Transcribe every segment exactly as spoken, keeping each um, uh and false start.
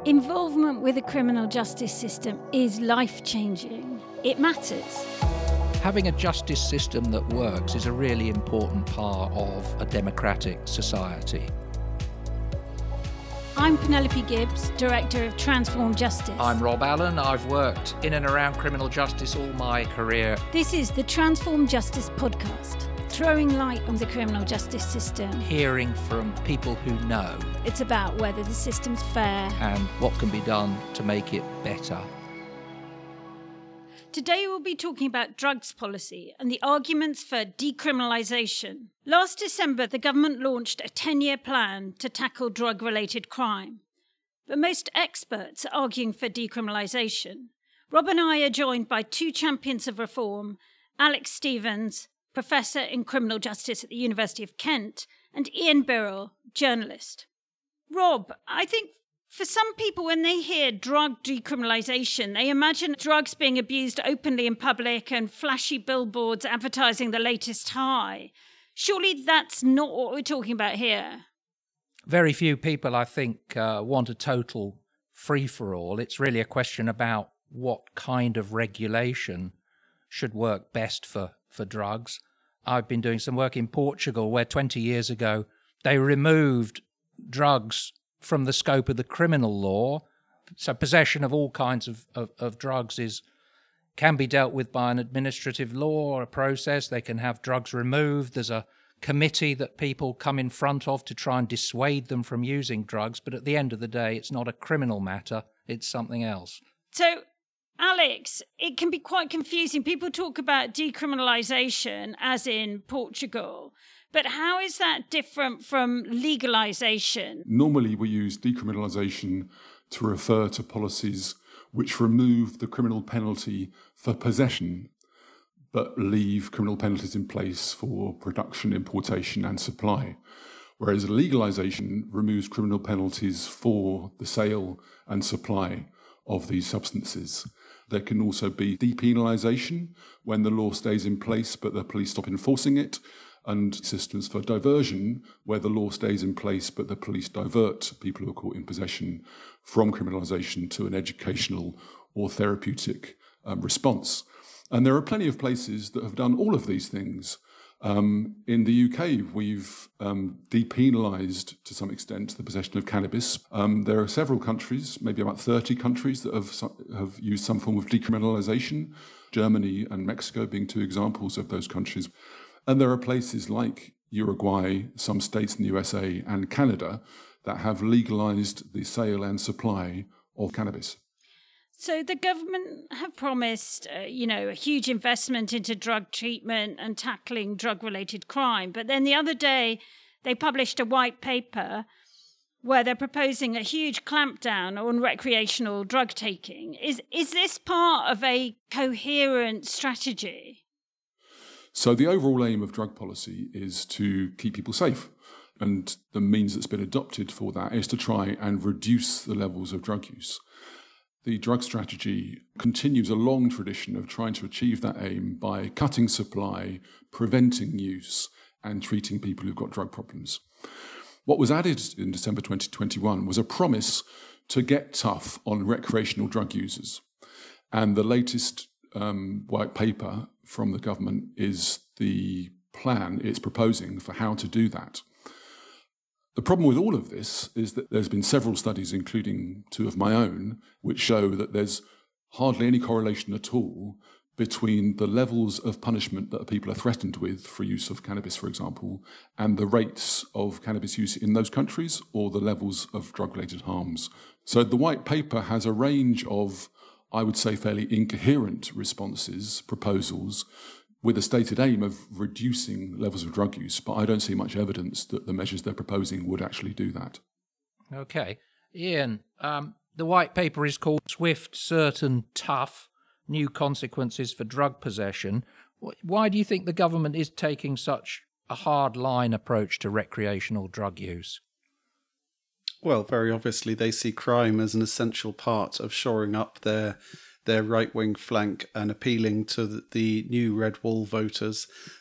Involvement with the criminal justice system is life-changing. It matters. Having a justice system that works is a really important part of a democratic society. I'm Penelope Gibbs, Director of Transform Justice. I'm Rob Allen. I've worked in and around criminal justice all my career. This is the Transform Justice podcast, throwing light on the criminal justice system. Hearing from people who know. It's about whether the system's fair and what can be done to make it better. Today we'll be talking about drugs policy and the arguments for decriminalisation. Last December, the government launched a ten-year plan to tackle drug-related crime. But most experts are arguing for decriminalisation. Rob and I are joined by two champions of reform, Alex Stevens, Professor in Criminal Justice at the University of Kent, and Ian Birrell, journalist. Rob, I think for some people, when they hear drug decriminalisation, they imagine drugs being abused openly in public and flashy billboards advertising the latest high. Surely that's not what we're talking about here. Very few people, I think, uh, want a total free-for-all. It's really a question about what kind of regulation should work best for, for drugs. I've been doing some work in Portugal where twenty years ago they removed drugs from the scope of the criminal law. So possession of all kinds of, of, of drugs is can be dealt with by an administrative law or a process. They can have drugs removed. There's a committee that people come in front of to try and dissuade them from using drugs. But at the end of the day, it's not a criminal matter. It's something else. So, Alex, it can be quite confusing. People talk about decriminalisation as in Portugal. But how is that different from legalisation? Normally we use decriminalisation to refer to policies which remove the criminal penalty for possession, but leave criminal penalties in place for production, importation and supply. Whereas legalisation removes criminal penalties for the sale and supply of these substances. There can also be depenalisation when the law stays in place but the police stop enforcing it, and systems for diversion where the law stays in place but the police divert people who are caught in possession from criminalisation to an educational or therapeutic um, response. And there are plenty of places that have done all of these things. Um, in the U K, we've um, depenalised to some extent the possession of cannabis. Um, there are several countries, maybe about thirty countries, that have, have used some form of decriminalisation, Germany and Mexico being two examples of those countries. And there are places like Uruguay, some states in the U S A and Canada that have legalised the sale and supply of cannabis. So the government have promised, uh, you know, a huge investment into drug treatment and tackling drug-related crime. But then the other day, they published a white paper where they're proposing a huge clampdown on recreational drug taking. Is, is this part of a coherent strategy? So the overall aim of drug policy is to keep people safe. And the means that's been adopted for that is to try and reduce the levels of drug use. The drug strategy continues a long tradition of trying to achieve that aim by cutting supply, preventing use, and treating people who've got drug problems. What was added in December twenty twenty-one was a promise to get tough on recreational drug users. And the latest um, white paper from the government is the plan it's proposing for how to do that. The problem with all of this is that there's been several studies, including two of my own, which show that there's hardly any correlation at all between the levels of punishment that people are threatened with for use of cannabis, for example, and the rates of cannabis use in those countries or the levels of drug-related harms. So the white paper has a range of, I would say, fairly incoherent responses, proposals, with a stated aim of reducing levels of drug use, but I don't see much evidence that the measures they're proposing would actually do that. Okay. Ian, um, the white paper is called Swift, Certain, Tough, New Consequences for Drug Possession. Why do you think the government is taking such a hard-line approach to recreational drug use? Well, very obviously they see crime as an essential part of shoring up their their right-wing flank and appealing to the, the new Red Wall voters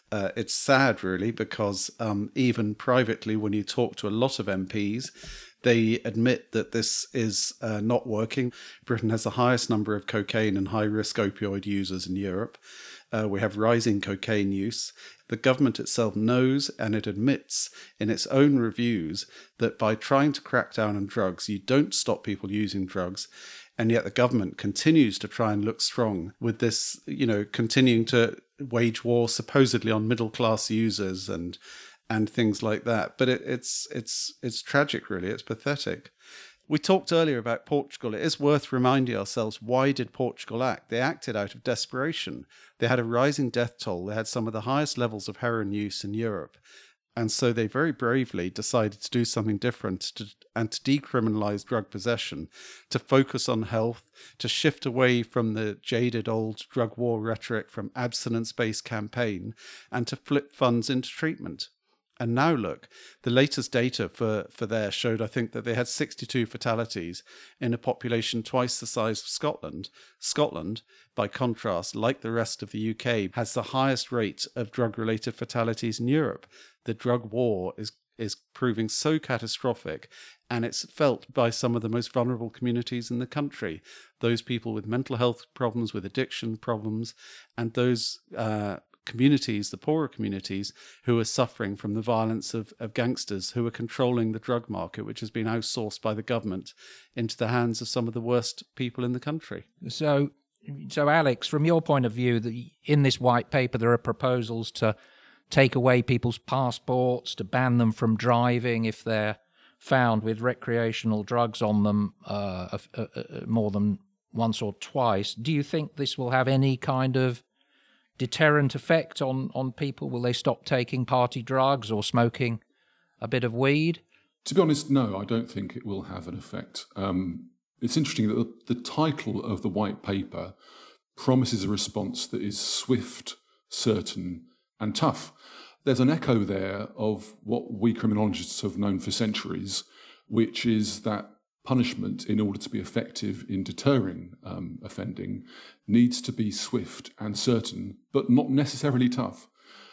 Uh, it's sad, really, because um, even privately, when you talk to a lot of M Ps, they admit that this is uh, not working. Britain has the highest number of cocaine and high-risk opioid users in Europe. Uh, we have rising cocaine use. The government itself knows, and it admits in its own reviews, that by trying to crack down on drugs, you don't stop people using drugs. And yet the government continues to try and look strong with this, you know, continuing to wage war supposedly on middle-class users and and things like that. But it, it's it's it's tragic, really. It's pathetic. We talked earlier about Portugal. It is worth reminding ourselves, why did Portugal act? They acted out of desperation. They had a rising death toll. They had some of the highest levels of heroin use in Europe. And so they very bravely decided to do something different to, and to decriminalise drug possession, to focus on health, to shift away from the jaded old drug war rhetoric from abstinence-based campaign, and to flip funds into treatment. And now look, the latest data for, for there showed, I think, that they had sixty-two fatalities in a population twice the size of Scotland. Scotland, by contrast, like the rest of the U K, has the highest rate of drug-related fatalities in Europe. The drug war is is proving so catastrophic, and it's felt by some of the most vulnerable communities in the country. Those people with mental health problems, with addiction problems, and those uh, communities, the poorer communities, who are suffering from the violence of, of gangsters who are controlling the drug market, which has been outsourced by the government into the hands of some of the worst people in the country. So, so Alex, from your point of view, the, in this white paper, there are proposals to take away people's passports, to ban them from driving if they're found with recreational drugs on them uh, uh, uh, more than once or twice. Do you think this will have any kind of deterrent effect on, on people? Will they stop taking party drugs or smoking a bit of weed? To be honest, no, I don't think it will have an effect. Um, it's interesting that the, the title of the white paper promises a response that is swift, certain, and tough. There's an echo there of what we criminologists have known for centuries, which is that punishment, in order to be effective in deterring um, offending, needs to be swift and certain, but not necessarily tough.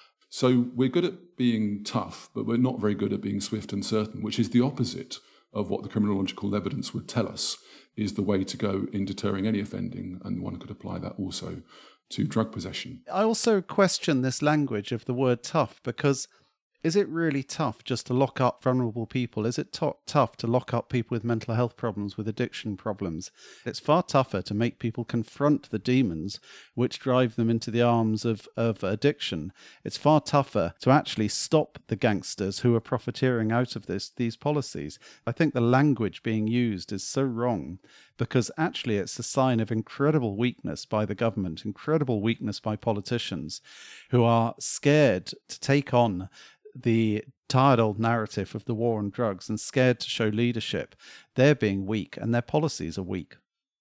So we're good at being tough, but we're not very good at being swift and certain, which is the opposite of what the criminological evidence would tell us is the way to go in deterring any offending, and one could apply that also to drug possession. I also question this language of the word tough, because is it really tough just to lock up vulnerable people? Is it t- tough to lock up people with mental health problems, with addiction problems? It's far tougher to make people confront the demons which drive them into the arms of, of addiction. It's far tougher to actually stop the gangsters who are profiteering out of this these policies. I think the language being used is so wrong, because actually it's a sign of incredible weakness by the government, incredible weakness by politicians who are scared to take on the tired old narrative of the war on drugs and scared to show leadership. They're being weak and their policies are weak.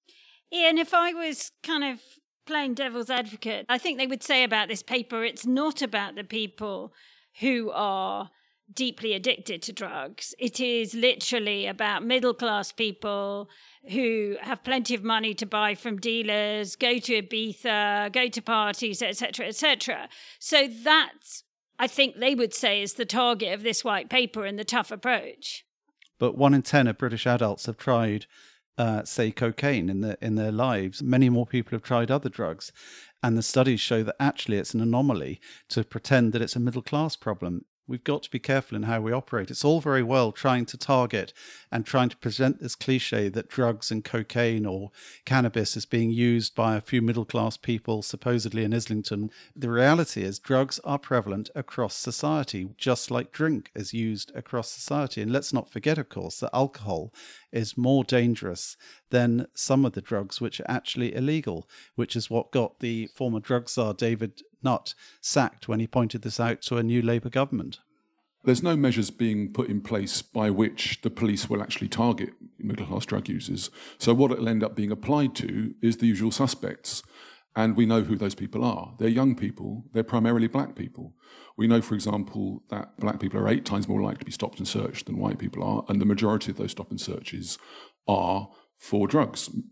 Ian, if I was kind of playing devil's advocate, I think they would say about this paper, it's not about the people who are deeply addicted to drugs. It is literally about middle-class people who have plenty of money to buy from dealers, go to Ibiza, go to parties, et cetera, et cetera. So that's, I think they would say, is the target of this white paper and the tough approach. But one in ten of British adults have tried, uh, say, cocaine in their, in their lives. Many more people have tried other drugs. And the studies show that actually it's an anomaly to pretend that it's a middle-class problem. We've got to be careful in how we operate. It's all very well trying to target and trying to present this cliche that drugs and cocaine or cannabis is being used by a few middle-class people, supposedly in Islington. The reality is drugs are prevalent across society, just like drink is used across society. And let's not forget, of course, that alcohol is more dangerous than some of the drugs which are actually illegal, which is what got the former drug czar David Nutt sacked when he pointed this out to a new Labour government. There's no measures being put in place by which the police will actually target middle-class drug users. So what it'll end up being applied to is the usual suspects. And we know who those people are. They're young people. They're primarily black people. We know, for example, that black people are eight times more likely to be stopped and searched than white people are. And the majority of those stop and searches are for drugs.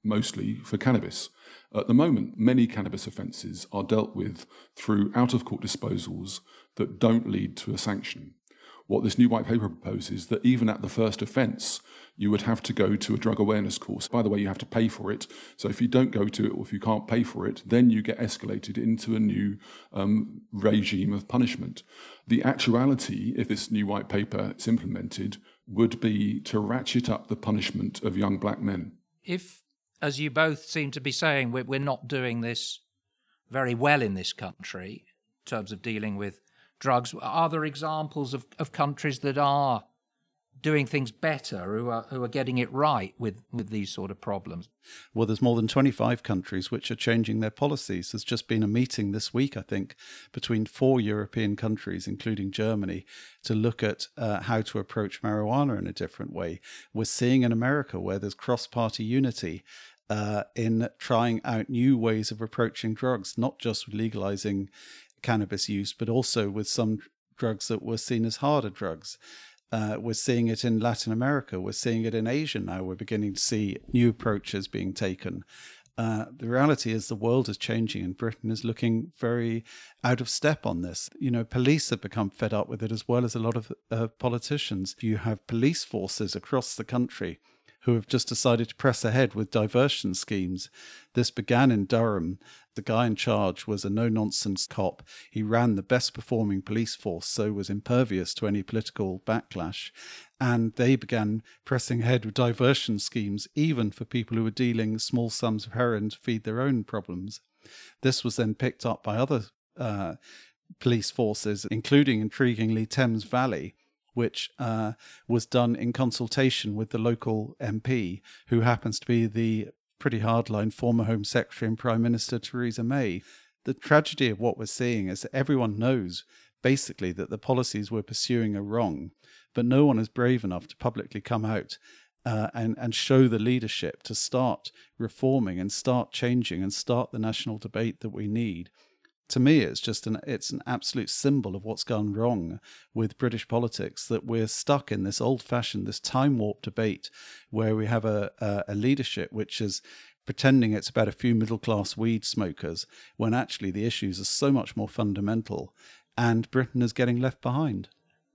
mostly for cannabis. At the moment, many cannabis offences are dealt with through out-of-court disposals that don't lead to a sanction. What this new white paper proposes is that even at the first offence, you would have to go to a drug awareness course. By the way, you have to pay for it. So if you don't go to it, or if you can't pay for it, then you get escalated into a new um, regime of punishment. The actuality, if this new white paper is implemented, would be to ratchet up the punishment of young black men. If, as you both seem to be saying, we're, we're not doing this very well in this country in terms of dealing with drugs, are there examples of, of countries that are doing things better, who are who are getting it right with, with these sort of problems? Well, there's more than twenty-five countries which are changing their policies. There's just been a meeting this week, I think, between four European countries, including Germany, to look at uh, how to approach marijuana in a different way. We're seeing in America where there's cross-party unity uh, in trying out new ways of approaching drugs, not just with legalizing cannabis use, but also with some drugs that were seen as harder drugs. Uh, we're seeing it in Latin America. We're seeing it in Asia now. We're beginning to see new approaches being taken. Uh, the reality is the world is changing and Britain is looking very out of step on this. You know, police have become fed up with it as well as a lot of uh, politicians. You have police forces across the country who have just decided to press ahead with diversion schemes. This began in Durham. The guy in charge was a no-nonsense cop. He ran the best-performing police force, so was impervious to any political backlash. And they began pressing ahead with diversion schemes, even for people who were dealing small sums of heroin to feed their own problems. This was then picked up by other uh, police forces, including, intriguingly, Thames Valley, which uh, was done in consultation with the local M P, who happens to be the pretty hardline former Home Secretary and Prime Minister Theresa May. The tragedy of what we're seeing is that everyone knows, basically, that the policies we're pursuing are wrong, but no one is brave enough to publicly come out uh, and, and show the leadership to start reforming and start changing and start the national debate that we need. To me, it's just an it's an absolute symbol of what's gone wrong with British politics, that we're stuck in this old-fashioned, this time-warped debate where we have a, a, a leadership which is pretending it's about a few middle-class weed smokers, when actually the issues are so much more fundamental, and Britain is getting left behind.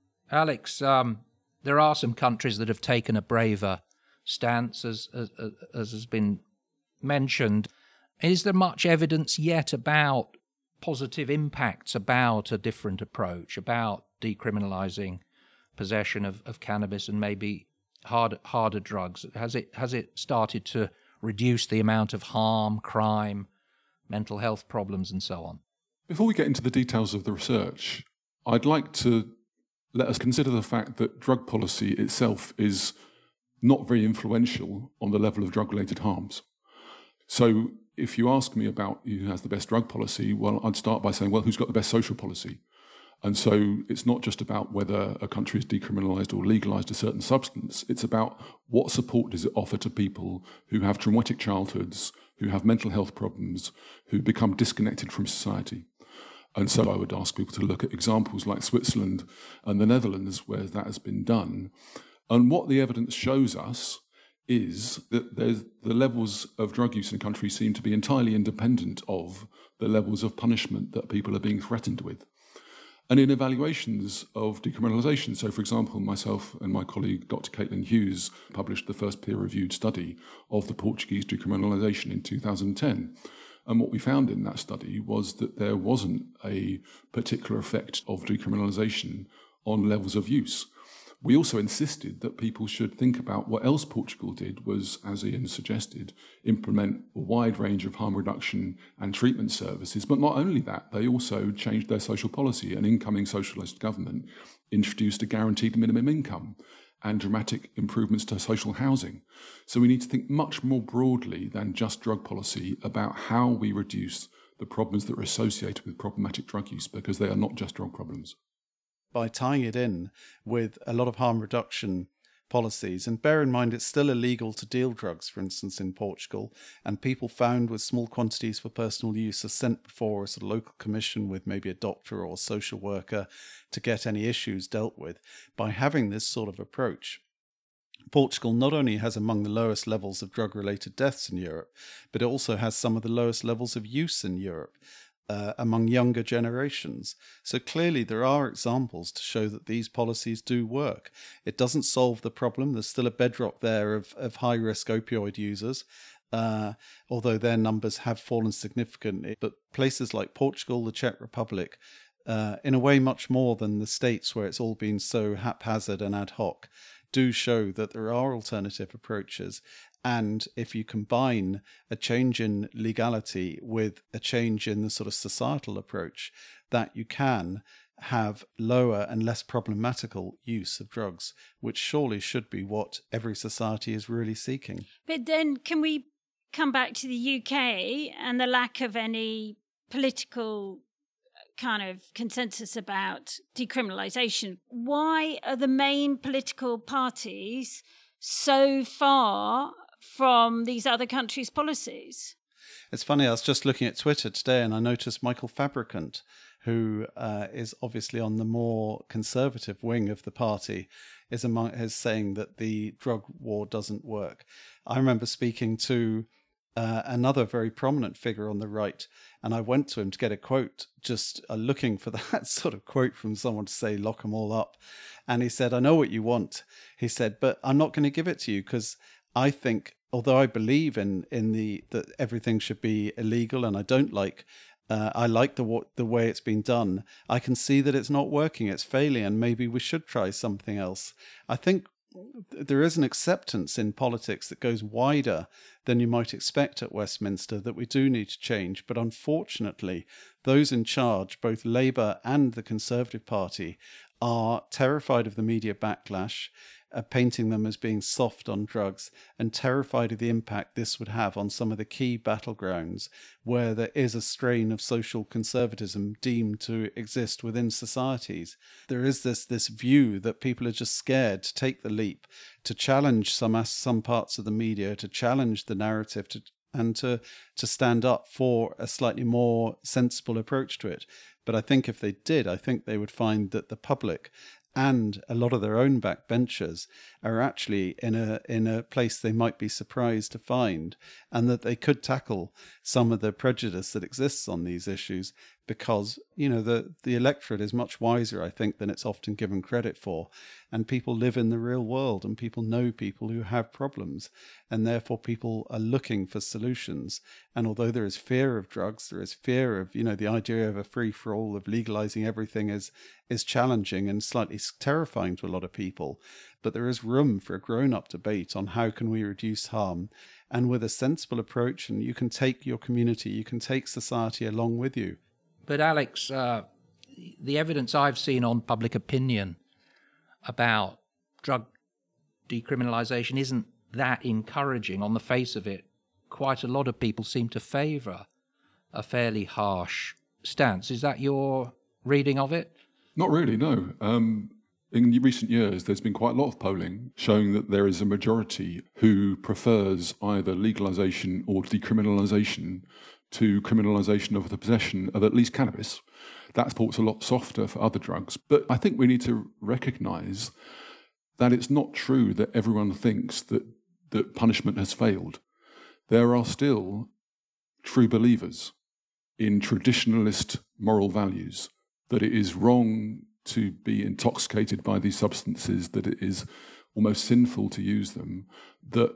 Alex, um, there are some countries that have taken a braver stance, as, as, as has been mentioned. Is there much evidence yet about positive impacts about a different approach, about decriminalising possession of, of cannabis and maybe hard, harder drugs? Has it has it started to reduce the amount of harm, crime, mental health problems and so on? Before we get into the details of the research, I'd like to let us consider the fact that drug policy itself is not very influential on the level of drug-related harms. So if you ask me about who has the best drug policy, well, I'd start by saying, well, who's got the best social policy? And so it's not just about whether a country has decriminalised or legalised a certain substance. It's about what support does it offer to people who have traumatic childhoods, who have mental health problems, who become disconnected from society. And so I would ask people to look at examples like Switzerland and the Netherlands, where that has been done. And what the evidence shows us is that there's, the levels of drug use in the country seem to be entirely independent of the levels of punishment that people are being threatened with. And in evaluations of decriminalisation, so for example, myself and my colleague Doctor Caitlin Hughes published the first peer-reviewed study of the Portuguese decriminalisation in two thousand ten. And what we found in that study was that there wasn't a particular effect of decriminalisation on levels of use. We also insisted that people should think about what else Portugal did was, as Ian suggested, implement a wide range of harm reduction and treatment services. But not only that, they also changed their social policy. An incoming socialist government introduced a guaranteed minimum income and dramatic improvements to social housing. So we need to think much more broadly than just drug policy about how we reduce the problems that are associated with problematic drug use, because they are not just drug problems. By tying it in with a lot of harm reduction policies. And bear in mind, it's still illegal to deal drugs, for instance, in Portugal. And people found with small quantities for personal use are sent before a sort of local commission with maybe a doctor or a social worker to get any issues dealt with. By having this sort of approach, Portugal not only has among the lowest levels of drug-related deaths in Europe, but it also has some of the lowest levels of use in Europe uh, among younger generations. So clearly there are examples to show that these policies do work. It doesn't solve the problem. There's still a bedrock there of, of high-risk opioid users, uh, although their numbers have fallen significantly. But places like Portugal, the Czech Republic, uh, in a way much more than the States where it's all been so haphazard and ad hoc, do show that there are alternative approaches. And if you combine a change in legality with a change in the sort of societal approach, that you can have lower and less problematical use of drugs, which surely should be what every society is really seeking. But then can we come back to the U K and the lack of any political kind of consensus about decriminalisation? Why are the main political parties so far from these other countries' policies? It's funny, I was just looking at Twitter today and I noticed Michael Fabricant, who uh, is obviously on the more conservative wing of the party, is among is saying that the drug war doesn't work. I remember speaking to Uh, another very prominent figure on the right, and I went to him to get a quote, just uh, looking for that sort of quote from someone to say, lock them all up. And he said, I know what you want. He said, but I'm not going to give it to you because I think, although I believe in, in the that everything should be illegal, and I don't like, uh, I like the, the way it's been done, I can see that it's not working, it's failing, and maybe we should try something else. I think there is an acceptance in politics that goes wider than you might expect at Westminster that we do need to change. But unfortunately, those in charge, both Labour and the Conservative Party, are terrified of the media backlash, uh, painting them as being soft on drugs, and terrified of the impact this would have on some of the key battlegrounds where there is a strain of social conservatism deemed to exist within societies. There is this this view that people are just scared to take the leap, to challenge some some parts of the media, to challenge the narrative, to and to to stand up for a slightly more sensible approach to it. But I think if they did, I think they would find that the public and a lot of their own backbenchers are actually in a in a place they might be surprised to find, and that they could tackle some of the prejudice that exists on these issues, because, you know, the, the electorate is much wiser, I think, than it's often given credit for. And people live in the real world, and people know people who have problems, and therefore people are looking for solutions. And although there is fear of drugs, there is fear of, you know, the idea of a free-for-all, of legalizing everything is is challenging and slightly terrifying to a lot of people. But there is room for a grown-up debate on how can we reduce harm, and with a sensible approach, and you can take your community, you can take society along with you. But Alex, uh, the evidence I've seen on public opinion about drug decriminalisation isn't that encouraging on the face of it. Quite a lot of people seem to favour a fairly harsh stance. Is that your reading of it? Not really, no. Um, in recent years, there's been quite a lot of polling showing that there is a majority who prefers either legalisation or decriminalisation to criminalisation of the possession of at least cannabis. That support's a lot softer for other drugs. But I think we need to recognise that it's not true that everyone thinks that, that punishment has failed. There are still true believers in traditionalist moral values, that it is wrong to be intoxicated by these substances, that it is almost sinful to use them, that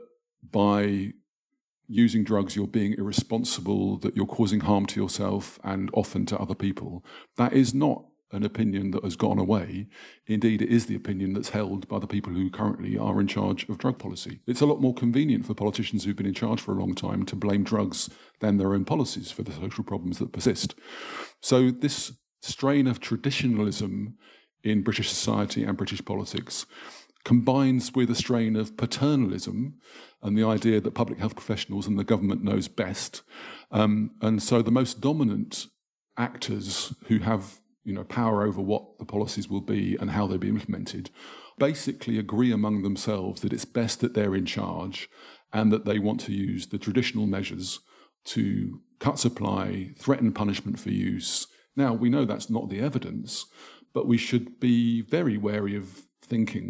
by using drugs you're being irresponsible, that you're causing harm to yourself and often to other people. That is not an opinion that has gone away. Indeed, it is the opinion that's held by the people who currently are in charge of drug policy. It's a lot more convenient for politicians who've been in charge for a long time to blame drugs than their own policies for the social problems that persist. So this strain of traditionalism in British society and British politics combines with a strain of paternalism and the idea that public health professionals and the government knows best. Um, and so the most dominant actors who have, you know, power over what the policies will be and how they'll be implemented basically agree among themselves that it's best that they're in charge and that they want to use the traditional measures to cut supply, threaten punishment for use. Now, we know that's not the evidence, but we should be very wary of thinking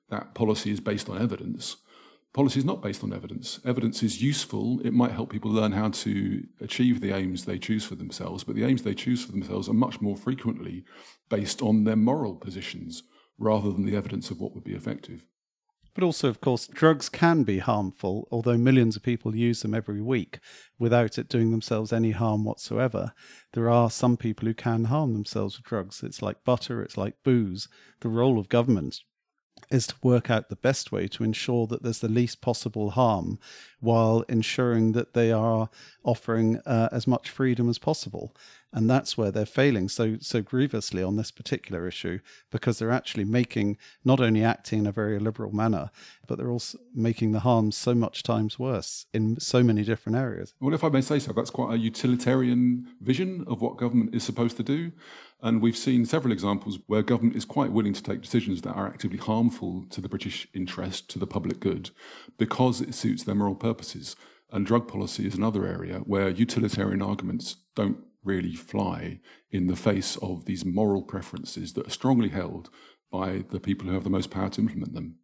that policy is based on evidence. Policy is not based on evidence. Evidence is useful. It might help people learn how to achieve the aims they choose for themselves, but the aims they choose for themselves are much more frequently based on their moral positions rather than the evidence of what would be effective. But also, of course, drugs can be harmful, although millions of people use them every week without it doing themselves any harm whatsoever. There are some people who can harm themselves with drugs. It's like butter, it's like booze. The role of government is to work out the best way to ensure that there's the least possible harm while ensuring that they are offering uh, as much freedom as possible. And that's where they're failing so so grievously on this particular issue, because they're actually making, not only acting in a very liberal manner, but they're also making the harm so much times worse in so many different areas. Well, if I may say so, that's quite a utilitarian vision of what government is supposed to do. And we've seen several examples where government is quite willing to take decisions that are actively harmful to the British interest, to the public good, because it suits their moral purposes. And drug policy is another area where utilitarian arguments don't really fly in the face of these moral preferences that are strongly held by the people who have the most power to implement them.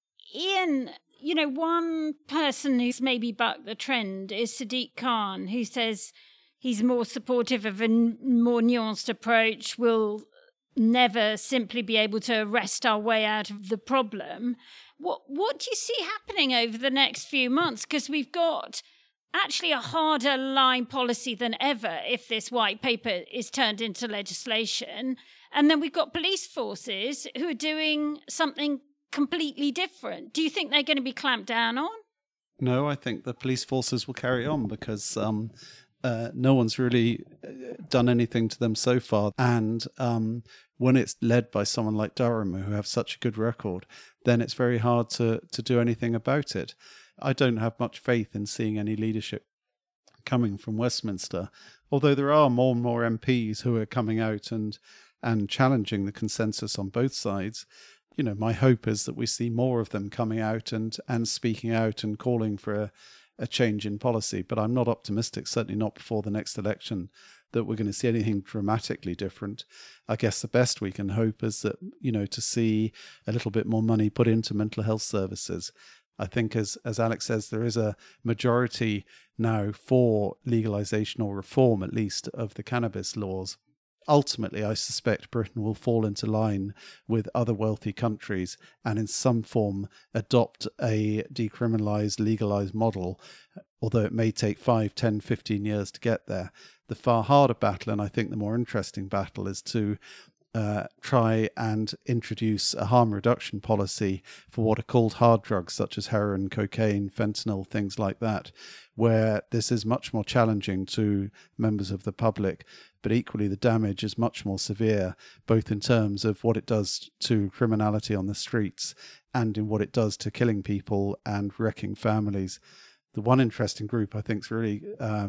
Ian, you know, one person who's maybe bucked the trend is Sadiq Khan, who says he's more supportive of a n- more nuanced approach. We'll never simply be able to wrest our way out of the problem. What what do you see happening over the next few months? Because we've got actually a harder line policy than ever if this white paper is turned into legislation. And then we've got police forces who are doing something completely different. Do you think they're going to be clamped down on? No, I think the police forces will carry on because um, uh, no one's really done anything to them so far. And um, when it's led by someone like Durham, who have such a good record, then it's very hard to, to do anything about it. I don't have much faith in seeing any leadership coming from Westminster, although there are more and more M Ps who are coming out and and challenging the consensus on both sides. You know, my hope is that we see more of them coming out and, and speaking out and calling for a, a change in policy. But I'm not optimistic, certainly not before the next election, that we're going to see anything dramatically different. I guess the best we can hope is that, you know, to see a little bit more money put into mental health services. I think, as as Alex says, there is a majority now for legalization or reform, at least, of the cannabis laws. Ultimately, I suspect Britain will fall into line with other wealthy countries and in some form adopt a decriminalised, legalised model, although it may take five, ten, fifteen years to get there. The far harder battle, and I think the more interesting battle, is to Uh, try and introduce a harm reduction policy for what are called hard drugs, such as heroin, cocaine, fentanyl, things like that, where this is much more challenging to members of the public, but equally the damage is much more severe, both in terms of what it does to criminality on the streets and in what it does to killing people and wrecking families. The one interesting group I think is really uh,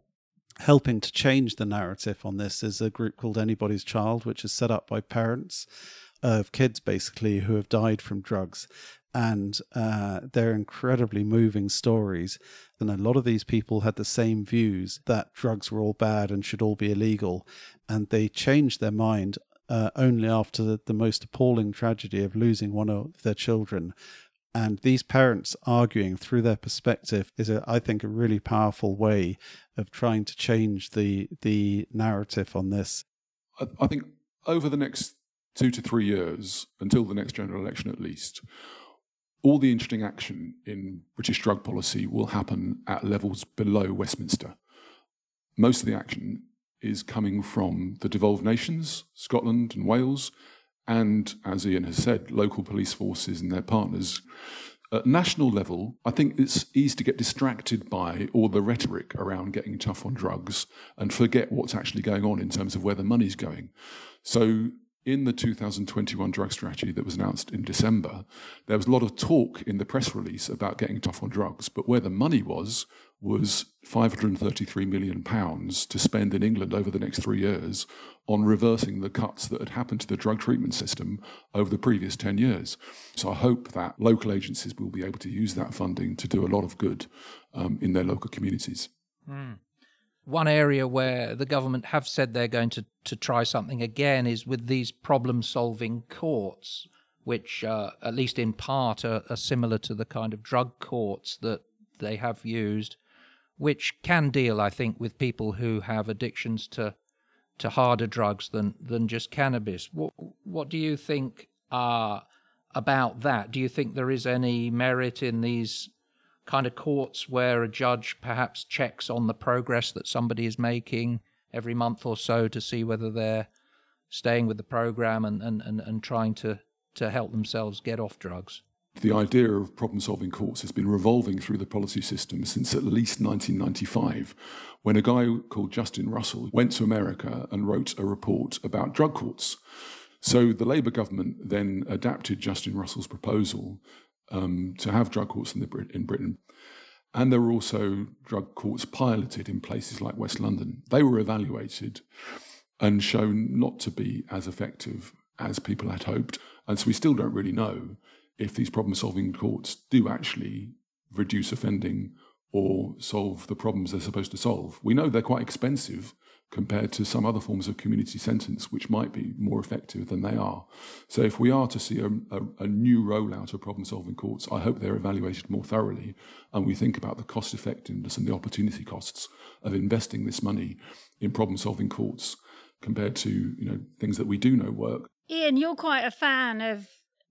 helping to change the narrative on this is a group called Anybody's Child, which is set up by parents of kids basically who have died from drugs. And uh, they're incredibly moving stories. And a lot of these people had the same views that drugs were all bad and should all be illegal. And they changed their mind uh, only after the, the most appalling tragedy of losing one of their children. And these parents arguing through their perspective is, a, I think, a really powerful way of trying to change the the narrative on this. I, I think over the next two to three years, until the next general election at least, all the interesting action in British drug policy will happen at levels below Westminster. Most of the action is coming from the devolved nations, Scotland and Wales, and, as Ian has said, local police forces and their partners. At national level, I think it's easy to get distracted by all the rhetoric around getting tough on drugs and forget what's actually going on in terms of where the money's going. So in the two thousand twenty-one drug strategy that was announced in December, there was a lot of talk in the press release about getting tough on drugs, but where the money was, was five hundred thirty-three million pounds to spend in England over the next three years on reversing the cuts that had happened to the drug treatment system over the previous ten years. So I hope that local agencies will be able to use that funding to do a lot of good um, in their local communities. Mm. One area where the government have said they're going to, to try something again is with these problem-solving courts. which, uh, at least in part, are, are similar to the kind of drug courts that they have used, which can deal, I think, with people who have addictions to to harder drugs than, than just cannabis. What, what do you think uh, about that? Do you think there is any merit in these kind of courts where a judge perhaps checks on the progress that somebody is making every month or so to see whether they're staying with the program and, and, and, and trying to, to help themselves get off drugs? The idea of problem-solving courts has been revolving through the policy system since at least nineteen ninety-five, when a guy called Justin Russell went to America and wrote a report about drug courts. So the Labour government then adapted Justin Russell's proposal um, to have drug courts in, the Brit- in Britain. And there were also drug courts piloted in places like West London. They were evaluated and shown not to be as effective as people had hoped. And so we still don't really know if these problem-solving courts do actually reduce offending or solve the problems they're supposed to solve. We know they're quite expensive compared to some other forms of community sentence, which might be more effective than they are. So if we are to see a, a, a new rollout of problem-solving courts, I hope they're evaluated more thoroughly and we think about the cost-effectiveness and the opportunity costs of investing this money in problem-solving courts compared to, you know, things that we do know work. Ian, you're quite a fan of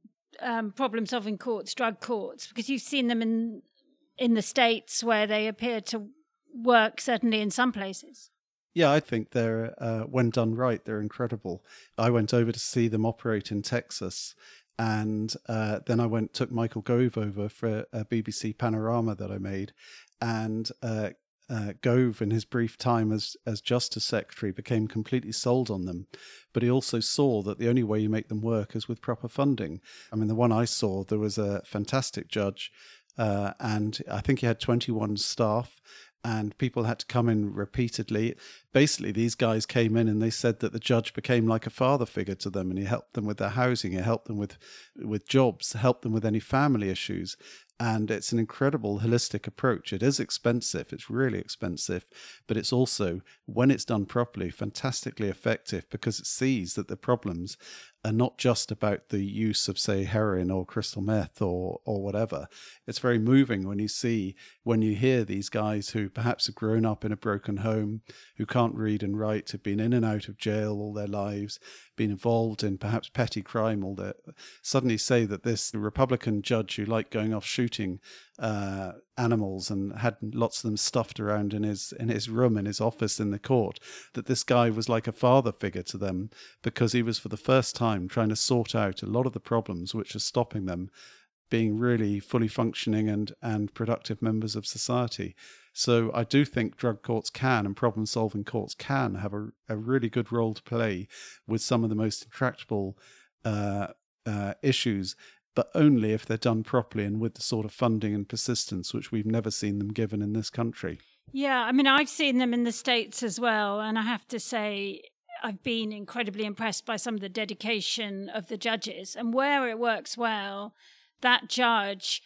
um, problem-solving courts, drug courts, because you've seen them in in the States where they appear to work, certainly in some places. Yeah, I think they're, uh, when done right, they're incredible. I went over to see them operate in Texas, and uh, then I went took Michael Gove over for a B B C Panorama that I made, and uh, uh, Gove, in his brief time as, as Justice Secretary, became completely sold on them. But he also saw that the only way you make them work is with proper funding. I mean, the one I saw, there was a fantastic judge, uh, and I think he had twenty-one staff, and people had to come in repeatedly. Basically, these guys came in and they said that the judge became like a father figure to them, and he helped them with their housing, he helped them with, with jobs, helped them with any family issues. And it's an incredible holistic approach. It is expensive, it's really expensive, but it's also, when it's done properly, fantastically effective, because it sees that the problems are not just about the use of, say, heroin or crystal meth or or whatever. It's very moving when you see, when you hear these guys who perhaps have grown up in a broken home, who can't read and write, have been in and out of jail all their lives, been involved in perhaps petty crime all their, suddenly say that this Republican judge who liked going off shooting uh, animals and had lots of them stuffed around in his in his room, in his office in the court, that this guy was like a father figure to them because he was for the first time trying to sort out a lot of the problems which are stopping them being really fully functioning and, and productive members of society. So I do think drug courts can, and problem-solving courts can, have a, a really good role to play with some of the most intractable uh, uh, issues, but only if they're done properly and with the sort of funding and persistence which we've never seen them given in this country. Yeah, I mean, I've seen them in the States as well, and I have to say I've been incredibly impressed by some of the dedication of the judges. And where it works well, that judge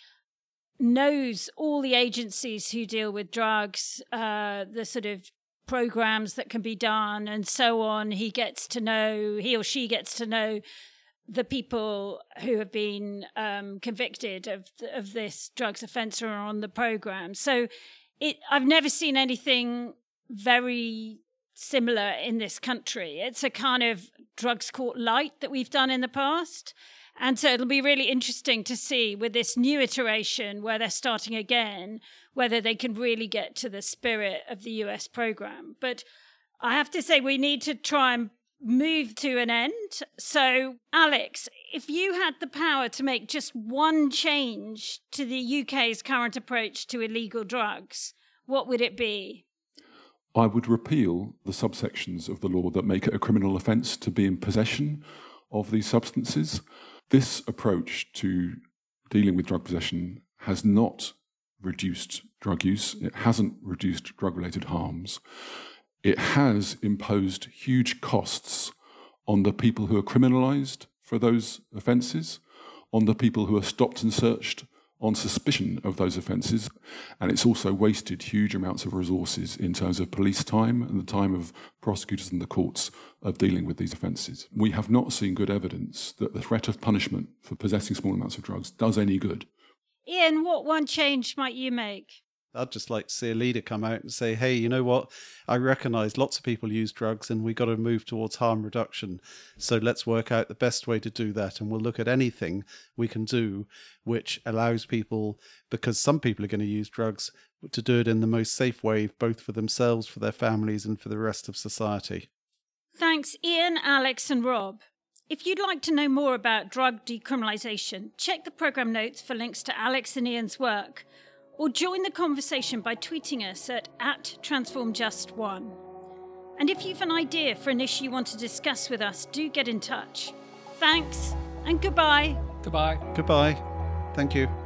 knows all the agencies who deal with drugs, uh, the sort of programs that can be done and so on. He gets to know, he or she gets to know the people who have been um, convicted of of this drugs offence or are on the program. So it, I've never seen anything very similar in this country. It's a kind of drugs court light that we've done in the past. And so it'll be really interesting to see with this new iteration where they're starting again, whether they can really get to the spirit of the U S program. But I have to say we need to try and move to an end. So, Alex, if you had the power to make just one change to the U K's current approach to illegal drugs, what would it be? I would repeal the subsections of the law that make it a criminal offence to be in possession of these substances. This approach to dealing with drug possession has not reduced drug use. It hasn't reduced drug-related harms. It has imposed huge costs on the people who are criminalised for those offences, on the people who are stopped and searched on suspicion of those offences, and it's also wasted huge amounts of resources in terms of police time and the time of prosecutors and the courts of dealing with these offences. We have not seen good evidence that the threat of punishment for possessing small amounts of drugs does any good. Ian, what one change might you make? I'd just like to see a leader come out and say, hey, you know what? I recognise lots of people use drugs and we've got to move towards harm reduction. So let's work out the best way to do that. And we'll look at anything we can do which allows people, because some people are going to use drugs, to do it in the most safe way, both for themselves, for their families and for the rest of society. Thanks, Ian, Alex and Rob. If you'd like to know more about drug decriminalisation, check the programme notes for links to Alex and Ian's work, or join the conversation by tweeting us at, at transform just one. And if you've an idea for an issue you want to discuss with us, do get in touch. Thanks, and goodbye. Goodbye. Goodbye. Thank you.